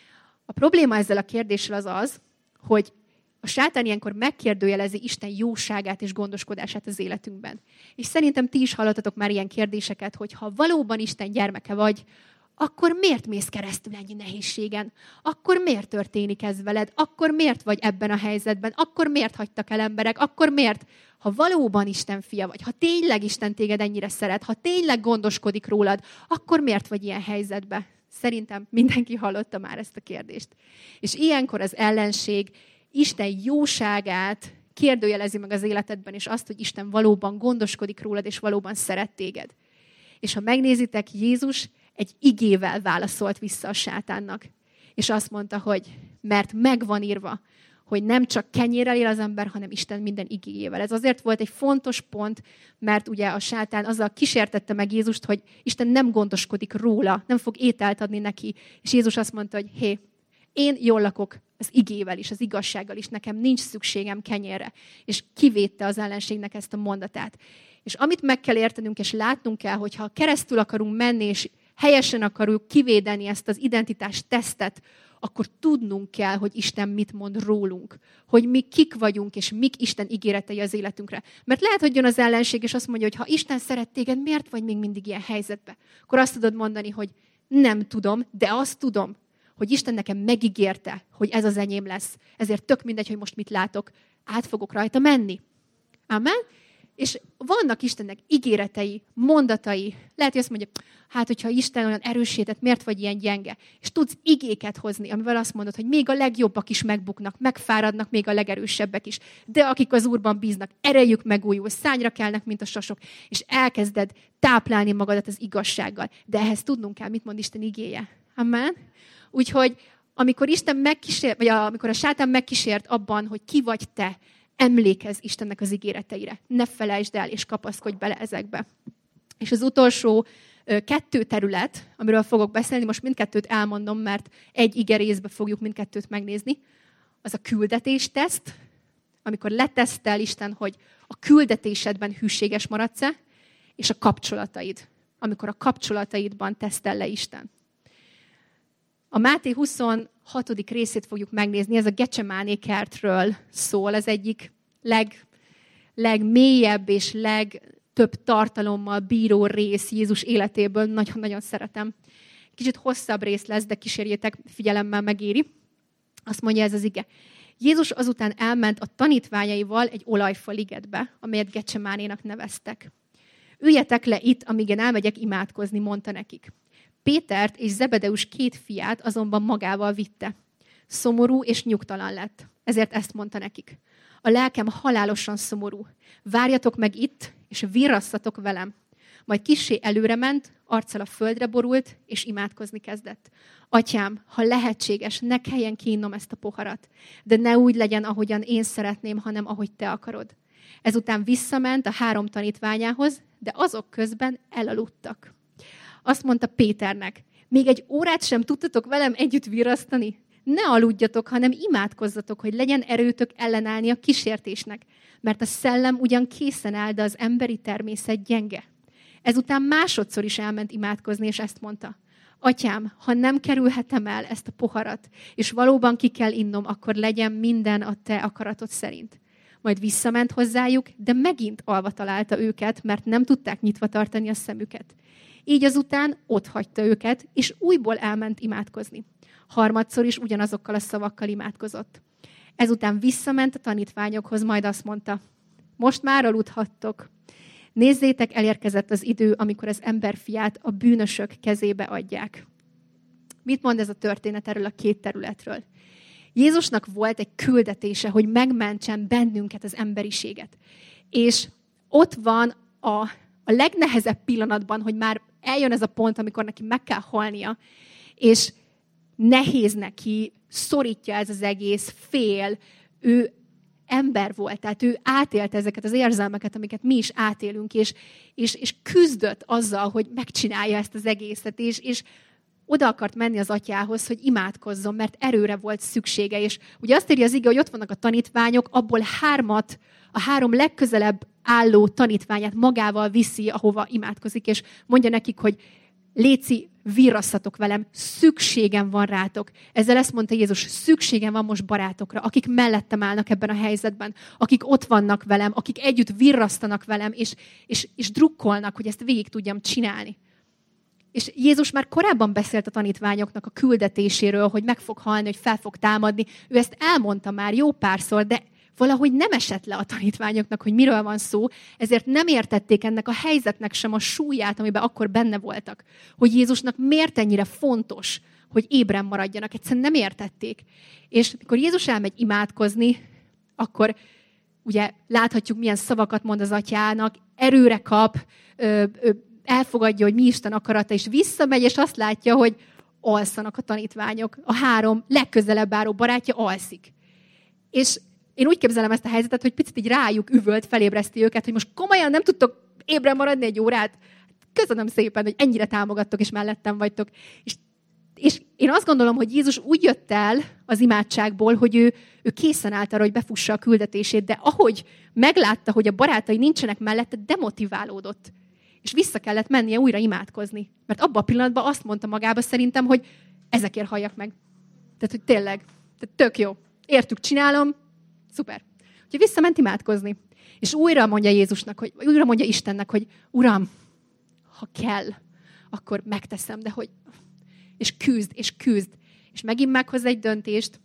A probléma ezzel a kérdéssel az, hogy a sátán ilyenkor megkérdőjelezi Isten jóságát és gondoskodását az életünkben. És szerintem ti is hallottatok már ilyen kérdéseket, hogy ha valóban Isten gyermeke vagy, akkor miért mész keresztül ennyi nehézségen? Akkor miért történik ez veled? Akkor miért vagy ebben a helyzetben? Akkor miért hagytak el emberek? Akkor miért? Ha valóban Isten fia vagy, ha tényleg Isten téged ennyire szeret, ha tényleg gondoskodik rólad, akkor miért vagy ilyen helyzetben? Szerintem mindenki hallotta már ezt a kérdést. És ilyenkor az ellenség Isten jóságát kérdőjelezi meg az életedben, és azt, hogy Isten valóban gondoskodik rólad, és valóban szeret téged. És ha megnézitek, Jézus egy igével válaszolt vissza a sátánnak. És azt mondta, hogy mert megvan írva, hogy nem csak kenyérrel él az ember, hanem Isten minden igéjével. Ez azért volt egy fontos pont, mert ugye a sátán azzal kísértette meg Jézust, hogy Isten nem gondoskodik róla, nem fog ételt adni neki. És Jézus azt mondta, hogy hé, én jól lakok az igével is, az igazsággal is, nekem nincs szükségem kenyérre. És kivédte az ellenségnek ezt a mondatát. És amit meg kell értenünk, és látnunk kell, hogyha keresztül akarunk menni, és helyesen akarjuk kivédeni ezt az identitás tesztet, akkor tudnunk kell, hogy Isten mit mond rólunk. Hogy mi kik vagyunk, és mik Isten ígéretei az életünkre. Mert lehet, hogy jön az ellenség, és azt mondja, hogy ha Isten szeret téged, miért vagy még mindig ilyen helyzetben? Akkor azt tudod mondani, hogy nem tudom, de azt tudom, hogy Isten nekem megígérte, hogy ez az enyém lesz. Ezért tök mindegy, hogy most mit látok, át fogok rajta menni. Amen? És vannak Istennek ígéretei, mondatai. Lehet, hogy azt mondja, hát, hogyha Isten olyan erősített, miért vagy ilyen gyenge? És tudsz igéket hozni, amivel azt mondod, hogy még a legjobbak is megbuknak, megfáradnak még a legerősebbek is. De akik az Úrban bíznak, erejük megújul, szányra kelnek, mint a sasok, és elkezded táplálni magadat az igazsággal. De ehhez tudnunk kell, mit mond Isten igéje. Amen? Úgyhogy amikor amikor a sátán megkísért abban, hogy ki vagy te, emlékezz Istennek az ígéreteire. Ne felejtsd el, és kapaszkodj bele ezekbe. És az utolsó 2 terület, amiről fogok beszélni, most mindkettőt elmondom, mert egy ige részbe fogjuk mindkettőt megnézni, az a küldetésteszt, amikor letesztel Isten, hogy a küldetésedben hűséges maradsz-e, és a kapcsolataid, amikor a kapcsolataidban tesztel le Isten. A Máté 26. részét fogjuk megnézni, ez a Gecsemáné kertről szól, az egyik legmélyebb és legtöbb tartalommal bíró rész Jézus életéből, nagyon-nagyon szeretem. Kicsit hosszabb rész lesz, de kísérjétek, figyelemmel megéri. Azt mondja ez az ige. Jézus azután elment a tanítványaival egy olajfa ligetbe, amelyet Gecsemánénak neveztek. Üljetek le itt, amíg én elmegyek imádkozni, mondta nekik. Pétert és Zebedeus 2 fiát azonban magával vitte. Szomorú és nyugtalan lett, ezért ezt mondta nekik. A lelkem halálosan szomorú. Várjatok meg itt, és virrasszatok velem. Majd kissé előre ment, arccal a földre borult, és imádkozni kezdett. Atyám, ha lehetséges, ne kelljen kiinnom ezt a poharat, de ne úgy legyen, ahogyan én szeretném, hanem ahogy te akarod. Ezután visszament a 3 tanítványához, de azok közben elaludtak. Azt mondta Péternek, még egy órát sem tudtatok velem együtt virrasztani? Ne aludjatok, hanem imádkozzatok, hogy legyen erőtök ellenállni a kísértésnek, mert a szellem ugyan készen áll, de az emberi természet gyenge. Ezután másodszor is elment imádkozni, és ezt mondta. Atyám, ha nem kerülhetem el ezt a poharat, és valóban ki kell innom, akkor legyen minden a te akaratod szerint. Majd visszament hozzájuk, de megint alva találta őket, mert nem tudták nyitva tartani a szemüket. Így azután otthagyta őket, és újból elment imádkozni. Harmadszor is ugyanazokkal a szavakkal imádkozott. Ezután visszament a tanítványokhoz, majd azt mondta, most már aludhattok. Nézzétek, elérkezett az idő, amikor az emberfiát a bűnösök kezébe adják. Mit mond ez a történet erről a 2 területről? Jézusnak volt egy küldetése, hogy megmentsen bennünket, az emberiséget. És ott van a legnehezebb pillanatban, hogy már eljön ez a pont, amikor neki meg kell halnia, és nehéz neki, szorítja ez az egész, fél, ő ember volt, tehát ő átélte ezeket az érzelmeket, amiket mi is átélünk, és küzdött azzal, hogy megcsinálja ezt az egészet, és oda akart menni az atyához, hogy imádkozzon, mert erőre volt szüksége. És ugye azt írja az ige, hogy ott vannak a tanítványok, abból 3-at, a 3 legközelebb álló tanítványát magával viszi, ahova imádkozik, és mondja nekik, hogy léci, virrasszatok velem, szükségem van rátok. Ezzel ezt mondta Jézus, szükségem van most barátokra, akik mellettem állnak ebben a helyzetben, akik ott vannak velem, akik együtt virrasztanak velem, és drukkolnak, hogy ezt végig tudjam csinálni. És Jézus már korábban beszélt a tanítványoknak a küldetéséről, hogy meg fog halni, hogy fel fog támadni. Ő ezt elmondta már jó párszor, de valahogy nem esett le a tanítványoknak, hogy miről van szó, ezért nem értették ennek a helyzetnek sem a súlyát, amiben akkor benne voltak. Hogy Jézusnak miért ennyire fontos, hogy ébren maradjanak. Egyszerűen nem értették. És amikor Jézus elmegy imádkozni, akkor ugye láthatjuk, milyen szavakat mond az atyának, erőre kap, elfogadja, hogy mi Isten akarata, és visszamegy, és azt látja, hogy alszanak a tanítványok. A 3 legközelebb álló barátja alszik. És én úgy képzelem ezt a helyzetet, hogy picit így rájuk üvölt, felébreszti őket, hogy most komolyan nem tudtok ébren maradni egy órát. Köszönöm szépen, hogy ennyire támogattok, és mellettem vagytok. És én azt gondolom, hogy Jézus úgy jött el az imádságból, hogy ő készen állt arra, hogy befussa a küldetését, de ahogy meglátta, hogy a barátai nincsenek mellette, demotiválódott. És vissza kellett mennie újra imádkozni. Mert abban a pillanatban azt mondta magába szerintem, hogy ezekért halljak meg. Tehát, hogy tényleg, tehát tök jó. Értük, csinálom, szuper. Úgyhogy visszament imádkozni. És újra mondja Jézusnak, újra mondja Istennek, hogy Uram, ha kell, akkor megteszem, de hogy... És küzd. És megint meghoz egy döntést,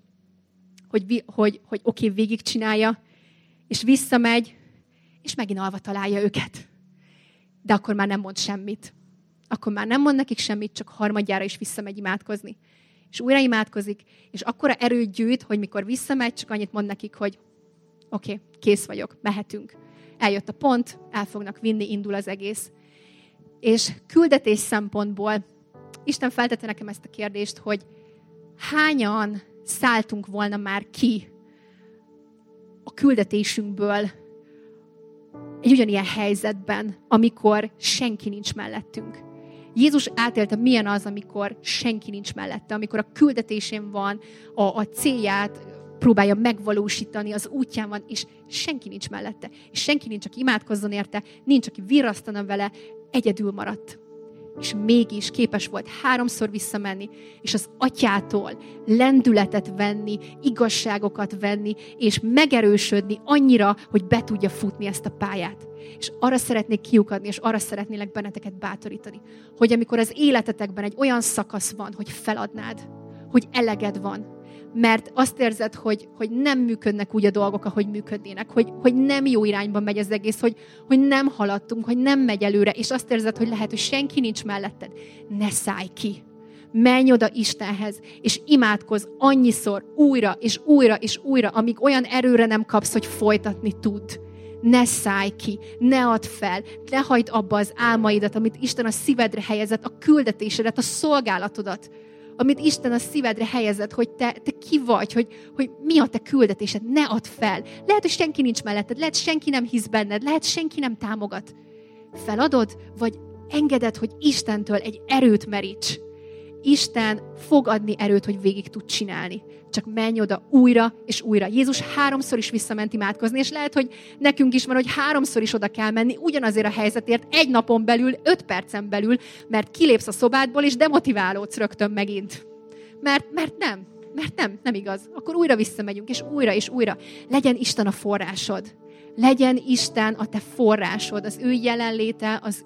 hogy oké, végigcsinálja, és visszamegy, és megint alva találja őket. De akkor már nem mond semmit. Akkor már nem mond nekik semmit, csak harmadjára is visszamegy imádkozni. És újra imádkozik, és akkora erőt gyűjt, hogy mikor visszamegy, csak annyit mond nekik, hogy oké, kész vagyok, mehetünk. Eljött a pont, el fognak vinni, indul az egész. És küldetés szempontból Isten feltette nekem ezt a kérdést, hogy hányan szálltunk volna már ki a küldetésünkből egy ugyanilyen helyzetben, amikor senki nincs mellettünk. Jézus átélte, milyen az, amikor senki nincs mellette, amikor a küldetésén van, a célját próbálja megvalósítani, az útján van, és senki nincs mellette. És senki nincs, aki imádkozzon érte, nincs, aki virrasztana vele, egyedül maradt. És mégis képes volt 3-szor visszamenni, és az atyától lendületet venni, igazságokat venni, és megerősödni annyira, hogy be tudja futni ezt a pályát. És arra szeretnék kiukadni, és arra szeretnélek benneteket bátorítani, hogy amikor az életetekben egy olyan szakasz van, hogy feladnád, hogy eleged van, mert azt érzed, hogy nem működnek úgy a dolgok, ahogy működnének, hogy nem jó irányba megy az egész, hogy nem haladtunk, hogy nem megy előre, és azt érzed, hogy lehet, hogy senki nincs melletted. Ne szállj ki! Menj oda Istenhez, és imádkozz annyiszor, újra, és újra, és újra, amíg olyan erőre nem kapsz, hogy folytatni tudd. Ne szállj ki, ne add fel, ne hagyd abba az álmaidat, amit Isten a szívedre helyezett, a küldetésedet, a szolgálatodat, amit Isten a szívedre helyezett, hogy te ki vagy, hogy mi a te küldetésed, ne add fel. Lehet, hogy senki nincs melletted, lehet, senki nem hisz benned, lehet, senki nem támogat. Feladod, vagy engeded, hogy Istentől egy erőt meríts. Isten fog adni erőt, hogy végig tud csinálni. Csak menj oda újra és újra. Jézus 3-szor is visszament imádkozni, és lehet, hogy nekünk is van, hogy 3-szor is oda kell menni, ugyanazért a helyzetért, egy napon belül, 5 percen belül, mert kilépsz a szobádból, és demotiválódsz rögtön megint. Mert nem igaz. Akkor újra visszamegyünk, és újra. Legyen Isten a forrásod. Legyen Isten a te forrásod, az ő jelenléte, az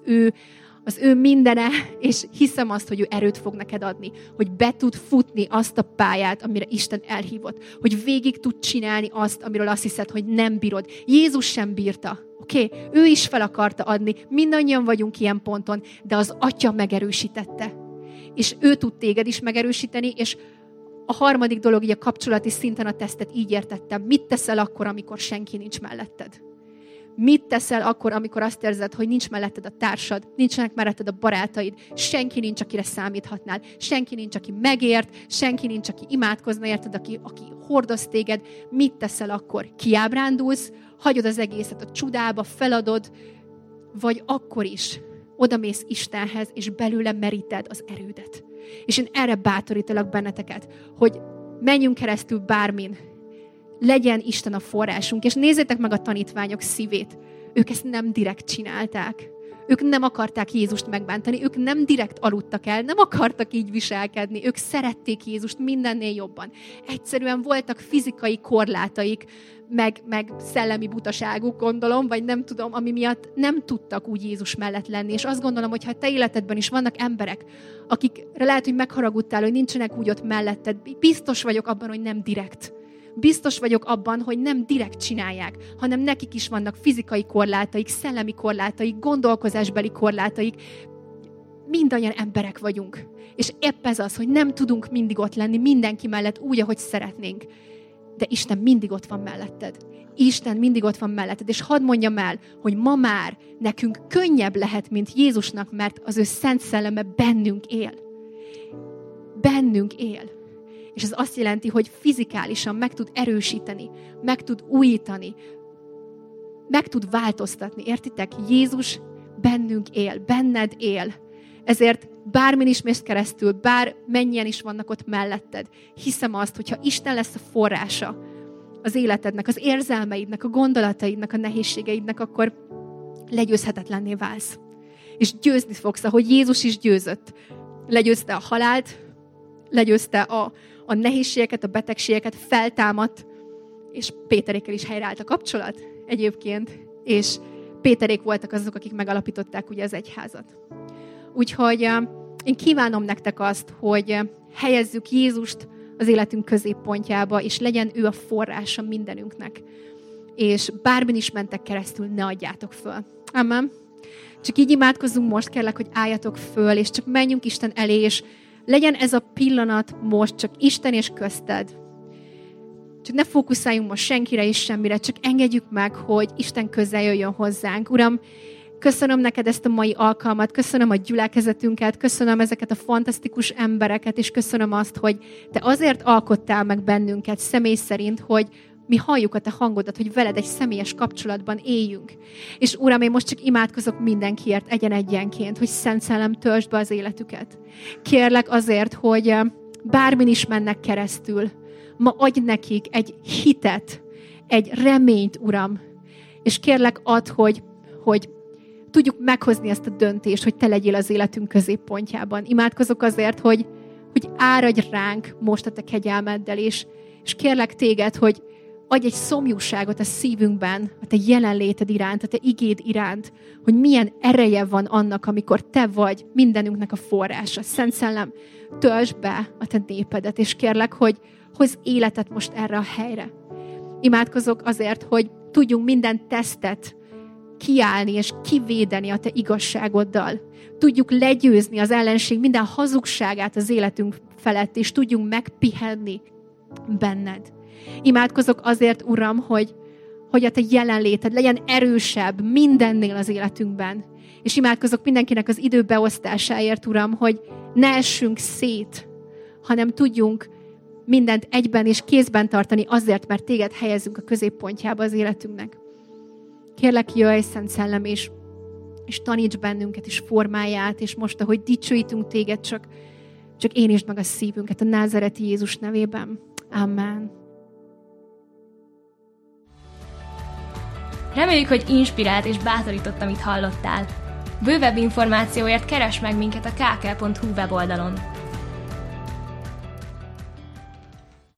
ő mindene, és hiszem azt, hogy ő erőt fog neked adni, hogy be tud futni azt a pályát, amire Isten elhívott, hogy végig tud csinálni azt, amiről azt hiszed, hogy nem bírod. Jézus sem bírta, oké? Ő is fel akarta adni, mindannyian vagyunk ilyen ponton, de az Atya megerősítette. És ő tud téged is megerősíteni, és a harmadik dolog, így a kapcsolati szinten a tesztet így értettem. Mit teszel akkor, amikor senki nincs melletted? Mit teszel akkor, amikor azt érzed, hogy nincs melletted a társad, nincsenek melletted a barátaid, senki nincs, akire számíthatnál, senki nincs, aki megért, senki nincs, aki imádkozna érted, aki hordoz téged. Mit teszel akkor? Kiábrándulsz, hagyod az egészet a csudába, feladod, vagy akkor is odamész Istenhez, és belőle meríted az erődet. És én erre bátorítalak benneteket, hogy menjünk keresztül bármin, legyen Isten a forrásunk, és nézzétek meg a tanítványok szívét. Ők ezt nem direkt csinálták. Ők nem akarták Jézust megbántani, ők nem direkt aludtak el, nem akartak így viselkedni, ők szerették Jézust mindennél jobban. Egyszerűen voltak fizikai korlátaik, meg szellemi butaságuk, gondolom, vagy nem tudom, ami miatt nem tudtak úgy Jézus mellett lenni. És azt gondolom, hogy ha te életedben is vannak emberek, akikre lehet, hogy megharagudtál, hogy nincsenek úgy ott melletted, biztos vagyok abban, hogy nem direkt. Biztos vagyok abban, hogy nem direkt csinálják, hanem nekik is vannak fizikai korlátaik, szellemi korlátaik, gondolkozásbeli korlátaik. Mindannyian emberek vagyunk. És épp ez az, hogy nem tudunk mindig ott lenni mindenki mellett úgy, ahogy szeretnénk. De Isten mindig ott van melletted. Isten mindig ott van melletted. És hadd mondjam el, hogy ma már nekünk könnyebb lehet, mint Jézusnak, mert az ő Szent Szelleme bennünk él. Bennünk él. És ez azt jelenti, hogy fizikálisan meg tud erősíteni, meg tud újítani, meg tud változtatni. Értitek? Jézus bennünk él, benned él. Ezért bármin is mész keresztül, bár mennyien is vannak ott melletted, hiszem azt, hogyha Isten lesz a forrása az életednek, az érzelmeidnek, a gondolataidnak, a nehézségeidnek, akkor legyőzhetetlenné válsz. És győzni fogsz, ahogy Jézus is győzött. Legyőzte a halált, legyőzte a nehézségeket, a betegségeket, feltámadt, és Péterékkel is helyreállt a kapcsolat egyébként, és Péterék voltak azok, akik megalapították ugye az egyházat. Úgyhogy én kívánom nektek azt, hogy helyezzük Jézust az életünk középpontjába, és legyen ő a forrása mindenünknek. És bármin is mentek keresztül, ne adjátok föl. Amen. Csak így imádkozzunk most, kérlek, hogy álljatok föl, és csak menjünk Isten elé, és legyen ez a pillanat most csak Isten és közted. Csak ne fókuszáljunk most senkire és semmire, csak engedjük meg, hogy Isten közel jöjjön hozzánk. Uram, Köszönöm neked ezt a mai alkalmat, köszönöm a gyülekezetünket, köszönöm ezeket a fantasztikus embereket, és köszönöm azt, hogy te azért alkottál meg bennünket személy szerint, hogy mi halljuk a te hangodat, hogy veled egy személyes kapcsolatban éljünk. És Uram, én most csak imádkozok mindenkiért egyen-egyenként, hogy Szent Szellem töltsd be az életüket. Kérlek azért, hogy bármin is mennek keresztül, ma adj nekik egy hitet, egy reményt, Uram. És kérlek add, hogy tudjuk meghozni ezt a döntést, hogy te legyél az életünk középpontjában. Imádkozok azért, hogy áradj ránk most a te kegyelmeddel, és kérlek téged, hogy adj egy szomjúságot a szívünkben, a te jelenléted iránt, a te igéd iránt, hogy milyen ereje van annak, amikor te vagy mindenünknek a forrása. Szent Szellem, töltsd be a te népedet, és kérlek, hogy hozz életet most erre a helyre. Imádkozok azért, hogy tudjunk minden tesztet kiállni és kivédeni a te igazságoddal. Tudjuk legyőzni az ellenség minden hazugságát az életünk felett, és tudjunk megpihenni benned. Imádkozok azért, Uram, hogy a te jelenléted legyen erősebb mindennél az életünkben. És imádkozok mindenkinek az idő beosztásáért, Uram, hogy ne essünk szét, hanem tudjunk mindent egyben és kézben tartani azért, mert téged helyezünk a középpontjába az életünknek. Kérlek, jöjj, Szent Szellem, és taníts bennünket, és formálj át, és most, ahogy dicsőítünk téged, csak énítsd meg a szívünket a názáreti Jézus nevében. Amen. Reméljük, hogy inspirált és bátorított, amit hallottál. Bővebb információért keresd meg minket a kk.hu weboldalon.